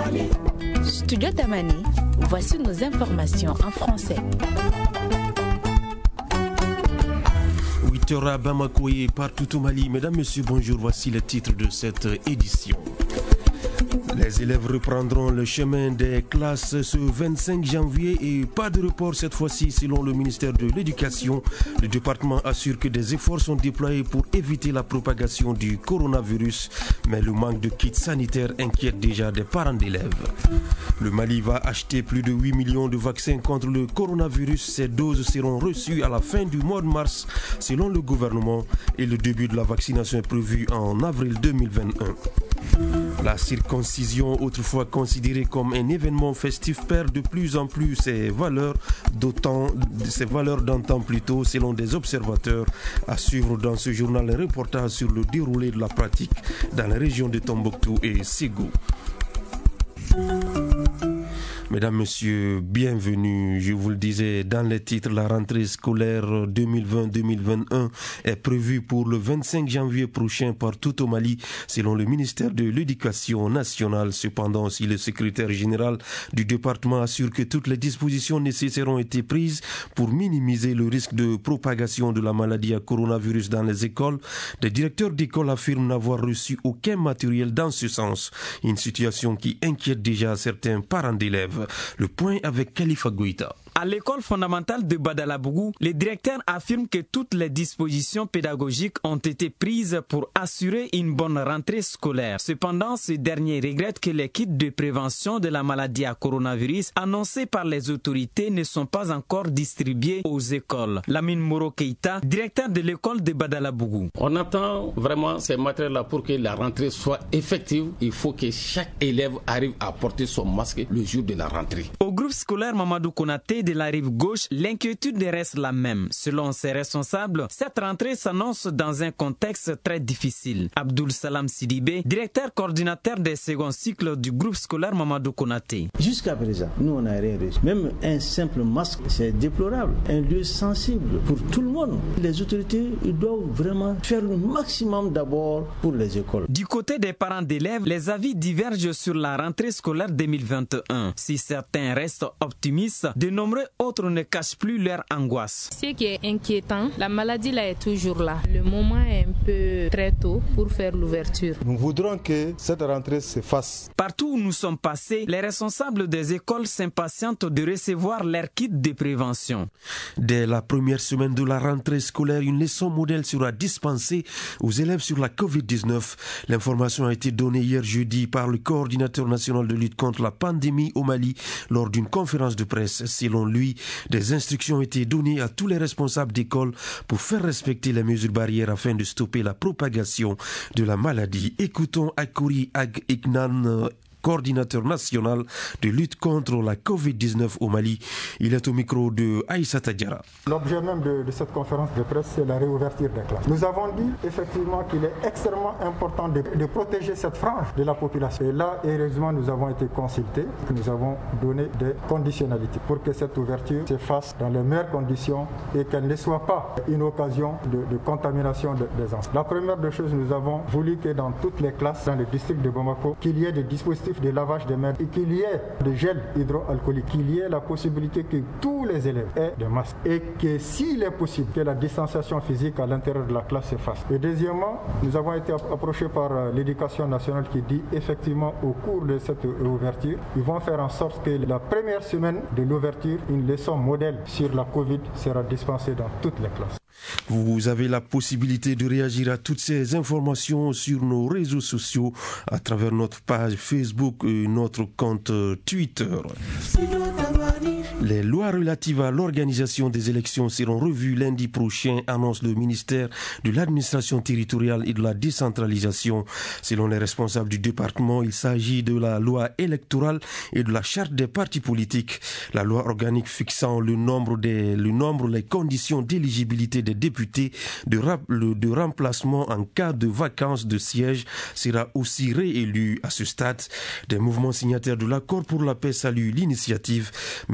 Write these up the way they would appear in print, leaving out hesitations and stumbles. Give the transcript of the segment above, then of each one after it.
Studio Tamani, voici nos informations en français. 8h à Bamako et partout au Mali. Mesdames, Messieurs, bonjour. Voici les titres de cette édition. Les élèves reprendront le chemin des classes ce 25 janvier et pas de report cette fois-ci selon le ministère de l'Éducation. Le département assure que des efforts sont déployés pour éviter la propagation du coronavirus, mais le manque de kits sanitaires inquiète déjà des parents d'élèves. Le Mali va acheter plus de 8 millions de vaccins contre le coronavirus. Ces doses seront reçues à la fin du mois de mars selon le gouvernement et le début de la vaccination est prévu en avril 2021. La circoncision, autrefois considérée comme un événement festif, perd de plus en plus ses valeurs d'antan plutôt, selon des observateurs. À suivre dans ce journal un reportage sur le déroulé de la pratique dans les régions de Tombouctou et Ségou. Mesdames, Messieurs, bienvenue. Je vous le disais dans les titres, la rentrée scolaire 2020-2021 est prévue pour le 25 janvier prochain partout au Mali, selon le ministère de l'Éducation nationale. Cependant, si le secrétaire général du département assure que toutes les dispositions nécessaires ont été prises pour minimiser le risque de propagation de la maladie à coronavirus dans les écoles, des directeurs d'école affirment n'avoir reçu aucun matériel dans ce sens. Une situation qui inquiète déjà certains parents d'élèves. Le point avec Khalifa Goïta. À l'école fondamentale de Badalabougou, les directeurs affirment que toutes les dispositions pédagogiques ont été prises pour assurer une bonne rentrée scolaire. Cependant, ces derniers regrettent que les kits de prévention de la maladie à coronavirus annoncés par les autorités ne sont pas encore distribués aux écoles. Lamine Moro Keïta, directeur de l'école de Badalabougou. On attend vraiment ces matériels-là pour que la rentrée soit effective. Il faut que chaque élève arrive à porter son masque le jour de la rentrée. Au groupe scolaire Mamadou Konaté de la rive gauche, l'inquiétude reste la même. Selon ses responsables, cette rentrée s'annonce dans un contexte très difficile. Abdoul Salam Sidibé, directeur coordinateur des seconds cycles du groupe scolaire Mamadou Konaté. Jusqu'à présent, nous on n'a rien reçu. Même un simple masque, c'est déplorable. Un lieu sensible pour tout le monde. Les autorités ils doivent vraiment faire le maximum d'abord pour les écoles. Du côté des parents d'élèves, les avis divergent sur la rentrée scolaire 2021. Si certains restent optimistes, de nombreux autres ne cachent plus leur angoisse. Ce qui est inquiétant, la maladie là est toujours là. Le moment est un peu très tôt pour faire l'ouverture. Nous voudrons que cette rentrée se fasse. Partout où nous sommes passés, les responsables des écoles s'impatientent de recevoir leur kit de prévention. Dès la première semaine de la rentrée scolaire, une leçon modèle sera dispensée aux élèves sur la Covid-19. L'information a été donnée hier jeudi par le coordinateur national de lutte contre la pandémie au Mali lors d'une conférence de presse. Selon lui, des instructions ont été données à tous les responsables d'école pour faire respecter les mesures barrières afin de stopper la propagation de la maladie. Écoutons Akouri Ag Ignan, coordinateur national de lutte contre la Covid-19 au Mali. Il est au micro de Aïssata Diarra. L'objet même de cette conférence de presse, c'est la réouverture des classes. Nous avons dit effectivement qu'il est extrêmement important de protéger cette frange de la population. Et là, heureusement, nous avons été consultés. Nous avons donné des conditionnalités pour que cette ouverture se fasse dans les meilleures conditions et qu'elle ne soit pas une occasion de contamination des enfants. La première des choses, nous avons voulu que dans toutes les classes, dans le district de Bamako, qu'il y ait des dispositifs de lavage des mains et qu'il y ait de gel hydroalcoolique, qu'il y ait la possibilité que tous les élèves aient des masques et que s'il est possible que la distanciation physique à l'intérieur de la classe se fasse. Et deuxièmement, nous avons été approchés par l'éducation nationale qui dit effectivement au cours de cette ouverture, ils vont faire en sorte que la première semaine de l'ouverture, une leçon modèle sur la Covid sera dispensée dans toutes les classes. Vous avez la possibilité de réagir à toutes ces informations sur nos réseaux sociaux à travers notre page Facebook et notre compte Twitter. Les lois relatives à l'organisation des élections seront revues lundi prochain, annonce le ministère de l'administration territoriale et de la décentralisation. Selon les responsables du département, il s'agit de la loi électorale et de la charte des partis politiques. La loi organique fixant le nombre, les conditions d'éligibilité des députés, de remplacement en cas de vacance de siège sera aussi réélue. À ce stade, des mouvements signataires de l'accord pour la paix saluent l'initiative, mais des partis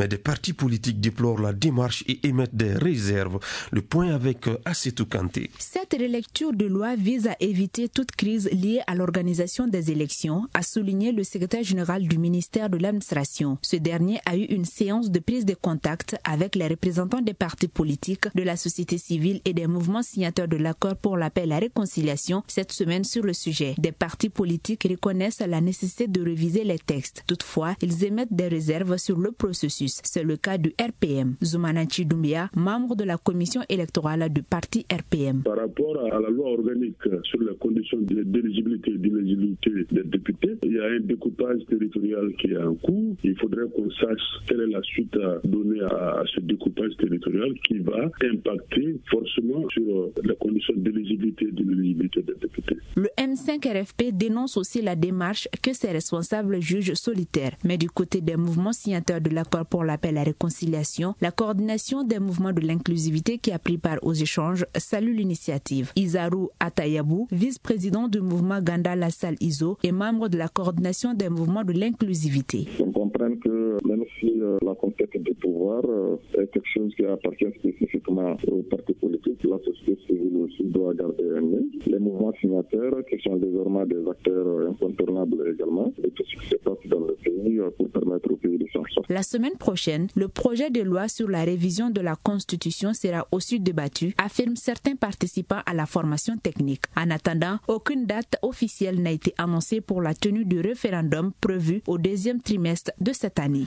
partis politiques déplorent la démarche et émettent des réserves. Le point avec Assetou Kanté. Cette relecture de loi vise à éviter toute crise liée à l'organisation des élections, a souligné le secrétaire général du ministère de l'administration. Ce dernier a eu une séance de prise de contact avec les représentants des partis politiques, de la société civile et des mouvements signataires de l'accord pour la paix et la réconciliation cette semaine sur le sujet. Des partis politiques reconnaissent la nécessité de réviser les textes. Toutefois, ils émettent des réserves sur le processus. C'est le cas du RPM. Zoumananchi Doumbia, membre de la commission électorale du parti RPM. Par rapport à la loi organique sur les conditions d'éligibilité et d'inéligibilité des députés, il y a un découpage territorial qui est en cours. Il faudrait qu'on sache quelle est la suite à donner à ce découpage territorial qui va impacter forcément sur les conditions d'éligibilité et d'inéligibilité des députés. Le M5-RFP dénonce aussi la démarche que ses responsables jugent solitaire. Mais du côté des mouvements signataires de l'accord pour la paix et la réconciliation, la coordination des mouvements de l'inclusivité qui a pris part aux échanges salue l'initiative. Isaru Atayabou, vice-président du mouvement Ganda Lassal Iso et membre de la coordination des mouvements de l'inclusivité. On comprend que même si la conquête des pouvoirs est quelque chose qui appartient spécifiquement aux partis politiques, la société civile aussi doit garder un œil. Les mouvements signataires qui sont désormais des acteurs incontournables également, et tout ce qui se passe dans le pays pour permettre au pays de s'en sortir. La semaine prochaine, le projet de loi sur la révision de la Constitution sera aussi débattu, affirment certains participants à la formation technique. En attendant, aucune date officielle n'a été annoncée pour la tenue du référendum prévu au deuxième trimestre de cette année.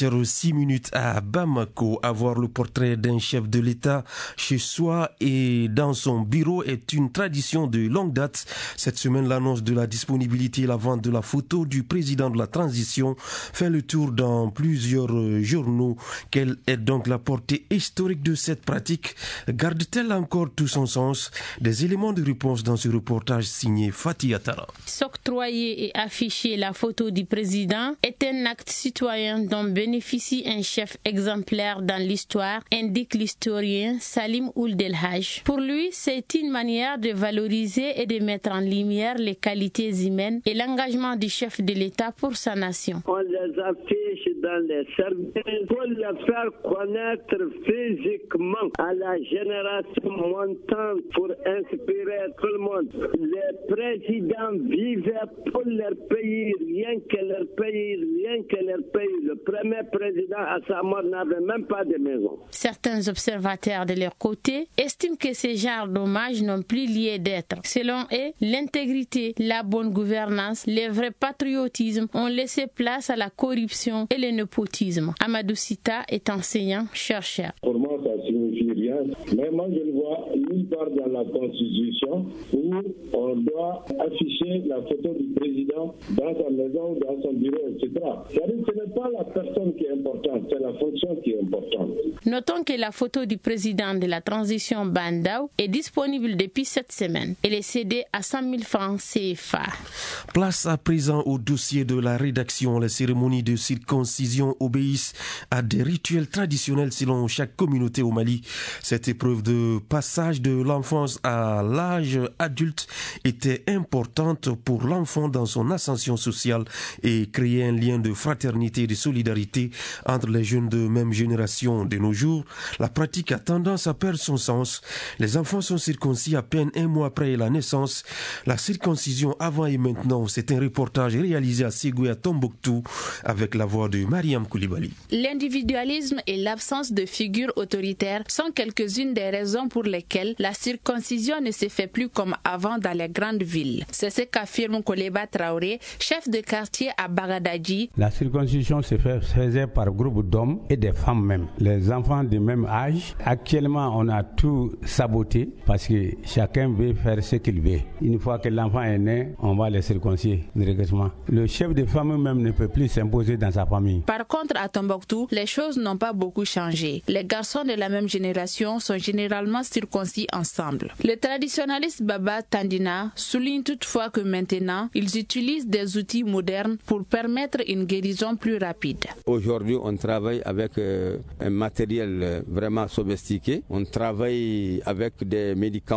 8h06 à Bamako. Avoir le portrait d'un chef de l'État chez soi et dans son bureau est une tradition de longue date. Cette semaine, l'annonce de la disponibilité et la vente de la photo du président de la transition fait le tour dans plusieurs journaux. Quelle est donc la portée historique de cette pratique? Garde-t-elle encore tout son sens? Des éléments de réponse dans ce reportage signé Fatih Atara. S'octroyer et afficher la photo du président est un acte citoyen dont bénéficie un chef exemplaire dans l'histoire, indique l'historien Salim Ould El Haj. Pour lui, c'est une manière de valoriser et de mettre en lumière les qualités humaines et l'engagement du chef de l'État pour sa nation. On les affiche dans les services pour les faire connaître physiquement à la génération montante pour inspirer tout le monde. Les présidents vivaient pour leur pays, rien que leur pays, rien que leur pays. Le premier président à sa mort n'avait même pas de maison. Certains observateurs de leur côté estiment que ces genres d'hommages n'ont plus lieu d'être. Selon eux, l'intégrité, la bonne gouvernance, le vrai patriotisme ont laissé place à la corruption et le népotisme. Amadou Sita est enseignant-chercheur. Pour moi, ça signifie rien. Mais moi, je le vois nulle part dans la Constitution où on doit afficher la photo du président dans sa maison, dans son bureau, etc. C'est-à-dire que ce n'est pas la personne qui est importante, c'est la fonction qui est importante. Notons que la photo du président de la transition Bandao est disponible depuis cette semaine. Elle est cédée à 100 000 francs CFA. Place à présent au dossier de la rédaction. Les cérémonies de circoncision obéissent à des rituels traditionnels selon chaque communauté au Mali. Cette épreuve de passage de l'enfance à l'âge adulte était importante pour l'enfant dans son ascension sociale et créait un lien de fraternité et de solidarité entre les jeunes de même génération. De nos jours, la pratique a tendance à perdre son sens. Les enfants sont circoncis à peine un mois après la naissance. La circoncision avant et maintenant, c'est un reportage réalisé à Ségou et à Tombouctou avec la voix de Mariam Koulibaly. L'individualisme et l'absence de figures autoritaires sont quelques-unes des raisons pour lesquelles la circoncision ne se fait plus comme avant dans les grandes villes. C'est ce qu'affirme Koleba Traoré, chef de quartier à Bagadadji. La circoncision se faisait par groupe d'hommes et des femmes même. Les enfants du même âge, actuellement on a tout saboté parce que chacun veut faire ce qu'il veut. Une fois que l'enfant est né, on va le circonciser directement. Le chef de famille même ne peut plus s'imposer dans sa famille. Par contre, à Tombouctou, les choses n'ont pas beaucoup changé. Les garçons de la même génération sont généralement circoncis ensemble. Le traditionnaliste Baba Tandina souligne toutefois que maintenant, ils utilisent des outils modernes pour permettre une guérison plus rapide. Aujourd'hui, on travaille avec un matériel vraiment sophistiqué. On travaille avec des médicaments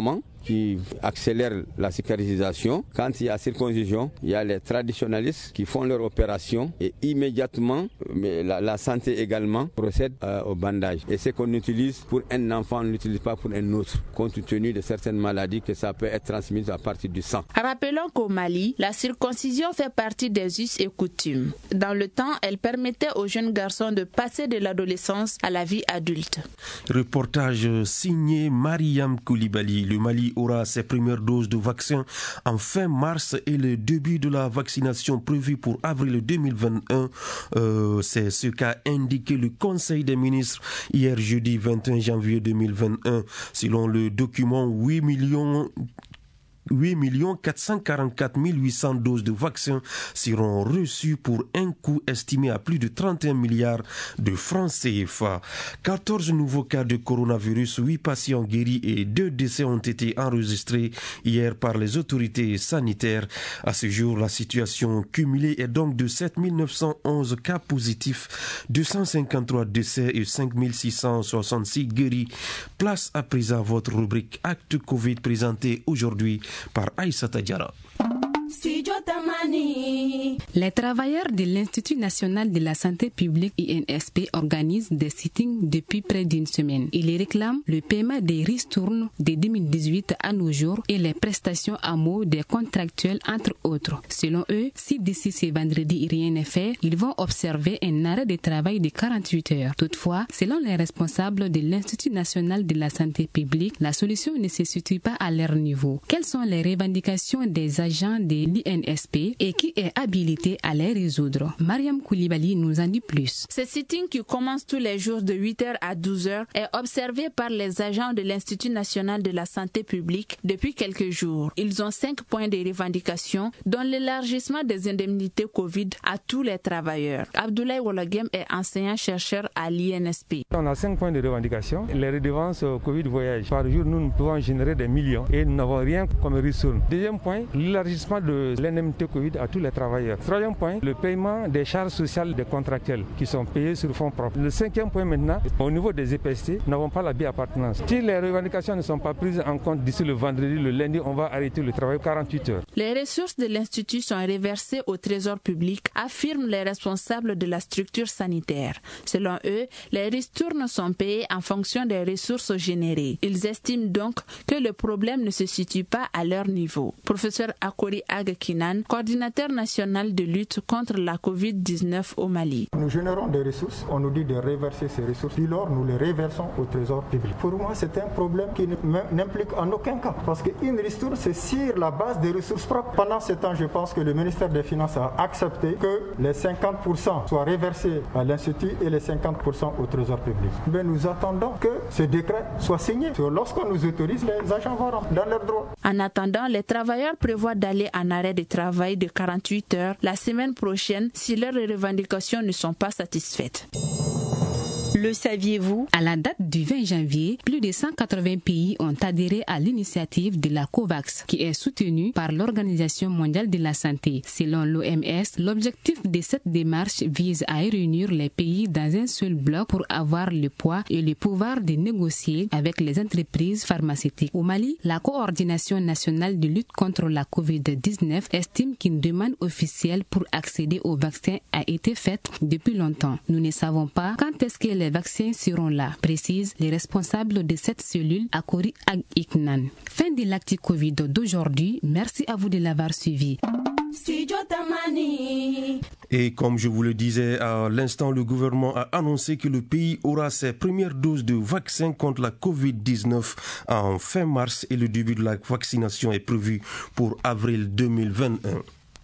qui accélèrent la cicatrisation. Quand il y a circoncision, il y a les traditionalistes qui font leur opération et immédiatement, mais la santé également procède au bandage. Et ce qu'on utilise pour un enfant, on ne l'utilise pas pour un autre, compte tenu de certaines maladies que ça peut être transmis à partir du sang. Rappelons qu'au Mali, la circoncision fait partie des us et coutumes. Dans le temps, elle permettait aux jeunes garçons de passer de l'adolescence à la vie adulte. Reportage signé Mariam Koulibaly. Le Mali aura ses premières doses de vaccin en fin mars et le début de la vaccination prévue pour avril 2021. C'est ce qu'a indiqué le Conseil des ministres hier jeudi 21 janvier 2021. Selon le document, 8 444 800 doses de vaccins seront reçues pour un coût estimé à plus de 31 milliards de francs CFA. 14 nouveaux cas de coronavirus, 8 patients guéris et 2 décès ont été enregistrés hier par les autorités sanitaires. À ce jour, la situation cumulée est donc de 7 911 cas positifs, 253 décès et 5 666 guéris. Place à présent à votre rubrique Acte Covid présentée aujourd'hui par Aïssata Diarra. Les travailleurs de l'Institut national de la santé publique INSP organisent des sittings depuis près d'une semaine. Ils réclament le paiement des ristournes de 2018 à nos jours et les prestations à mot des contractuels entre autres. Selon eux, si d'ici ce vendredi rien n'est fait, ils vont observer un arrêt de travail de 48 heures. Toutefois, selon les responsables de l'Institut national de la santé publique, la solution ne se situe pas à leur niveau. Quelles sont les revendications des agents de l'INSP et qui est habilité à les résoudre? Mariam Koulibaly nous en dit plus. Ce sitting qui commence tous les jours de 8h à 12h est observé par les agents de l'Institut national de la santé publique depuis quelques jours. Ils ont 5 points de revendication, dont l'élargissement des indemnités Covid à tous les travailleurs. Abdoulaye Wolagem est enseignant-chercheur à l'INSP. On a 5 points de revendication. Les redevances Covid voyage. Par jour, nous pouvons générer des millions et nous n'avons rien comme ressources. Deuxième point, l'élargissement de l'indemnité Covid à tous les travailleurs. Troisième point, le paiement des charges sociales des contractuels qui sont payés sur fonds propres. Le cinquième point maintenant, au niveau des EPST, nous n'avons pas la bioappartenance. Si les revendications ne sont pas prises en compte d'ici le vendredi, le lundi, on va arrêter le travail 48 heures. Les ressources de l'Institut sont reversées au Trésor public, affirment les responsables de la structure sanitaire. Selon eux, les ristournes sont payées en fonction des ressources générées. Ils estiment donc que le problème ne se situe pas à leur niveau. Professeur Akori Agakinan, coordinateur national de lutte contre la COVID-19 au Mali. Nous générons des ressources, on nous dit de reverser ces ressources, puis lors nous les reversons au Trésor public. Pour moi, c'est un problème qui n'implique en aucun cas, parce qu'une ristourne, c'est sur la base des ressources propres. Pendant ce temps, je pense que le ministère des Finances a accepté que les 50% soient reversés à l'Institut et les 50% au Trésor public. Mais nous attendons que ce décret soit signé. Lorsqu'on nous autorise, les agents vont dans leurs droits. En attendant, les travailleurs prévoient d'aller en arrêt de travail de 48 heures la semaine prochaine si leurs revendications ne sont pas satisfaites. Le saviez-vous? À la date du 20 janvier, plus de 180 pays ont adhéré à l'initiative de la COVAX, qui est soutenue par l'Organisation mondiale de la santé. Selon l'OMS, l'objectif de cette démarche vise à réunir les pays dans un seul bloc pour avoir le poids et le pouvoir de négocier avec les entreprises pharmaceutiques. Au Mali, la Coordination nationale de lutte contre la COVID-19 estime qu'une demande officielle pour accéder au vaccin a été faite depuis longtemps. Nous ne savons pas quand est-ce que les vaccins seront là, précisent les responsables de cette cellule à Kori Ag-Iknan. Fin de l'actu Covid d'aujourd'hui. Merci à vous de l'avoir suivi. Et comme je vous le disais à l'instant, le gouvernement a annoncé que le pays aura ses premières doses de vaccin contre la COVID-19 en fin mars et le début de la vaccination est prévu pour avril 2021.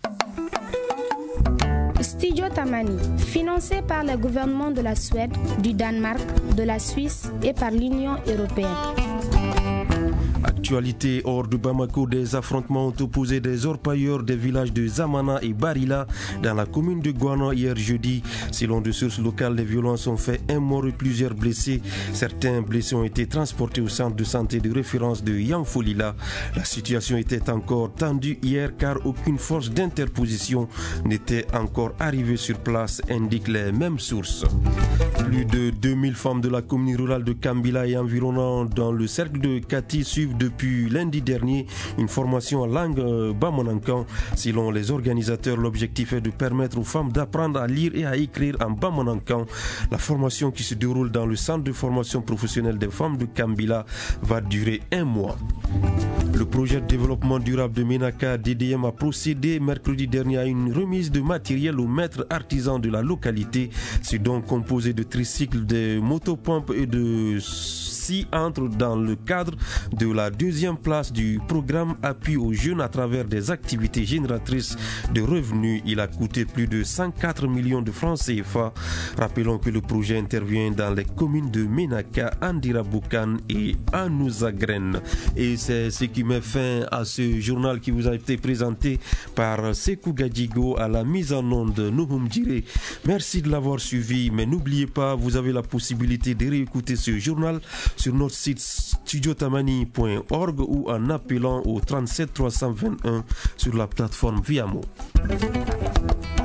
Studio Tamani, financé par le gouvernement de la Suède, du Danemark, de la Suisse et par l'Union européenne. Actualité hors de Bamako, des affrontements ont opposé des orpailleurs des villages de Zamana et Barila dans la commune de Gouana hier jeudi. Selon des sources locales, les violences ont fait un mort et plusieurs blessés. Certains blessés ont été transportés au centre de santé de référence de Yamfolila. La situation était encore tendue hier car aucune force d'interposition n'était encore arrivée sur place, indiquent les mêmes sources. Plus de 2000 femmes de la commune rurale de Kambila et environnant dans le cercle de Kati suivent depuis depuis lundi dernier une formation en langue bamanankan. Selon les organisateurs, l'objectif est de permettre aux femmes d'apprendre à lire et à écrire en bamanankan. La formation qui se déroule dans le centre de formation professionnelle des femmes de Kambila va durer 1 mois. Le projet de développement durable de Ménaka DDM a procédé mercredi dernier à une remise de matériel aux maîtres artisans de la localité. C'est donc composé de tricycles, de motopompes et de entre dans le cadre de la 2e place du programme Appui aux jeunes à travers des activités génératrices de revenus. Il a coûté plus de 104 millions de francs CFA. Rappelons que le projet intervient dans les communes de Ménaka, Andiraboukan et Anouzagren. Et c'est ce qui met fin à ce journal qui vous a été présenté par Sekou Gadjigo à la mise en onde de Nouhoum Djiré. Merci de l'avoir suivi, mais n'oubliez pas, vous avez la possibilité de réécouter ce journal sur notre site studiotamani.org ou en appelant au 37 321 sur la plateforme Viamo.